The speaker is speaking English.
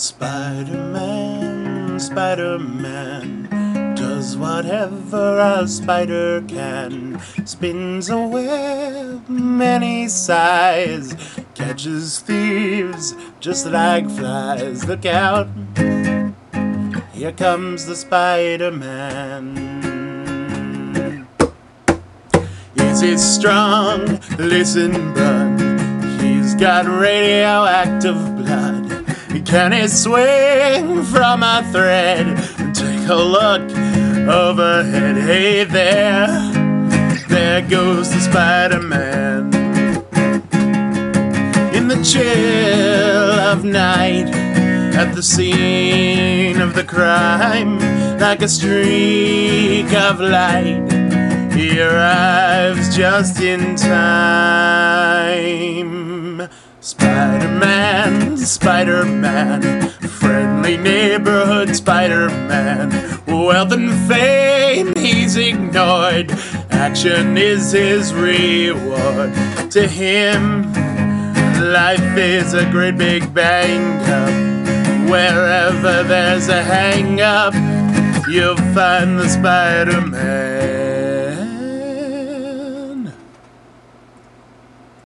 Spider-Man, Spider-Man does whatever a spider can. Spins a web many size, catches thieves just like flies. Look out, here comes the Spider-Man. Is he strong? Listen, bud, he's got radioactive blood. Can he swing from a thread? Take a look overhead. Hey there, there goes the Spider-Man. In the chill of night, at the scene of the crime, like a streak of light, he arrives just in time. Spider-Man, Spider-Man, friendly neighborhood Spider-Man. Wealth and fame he's ignored, action is his reward. To him, life is a great big bang up. Wherever there's a hang up, you'll find the Spider-Man.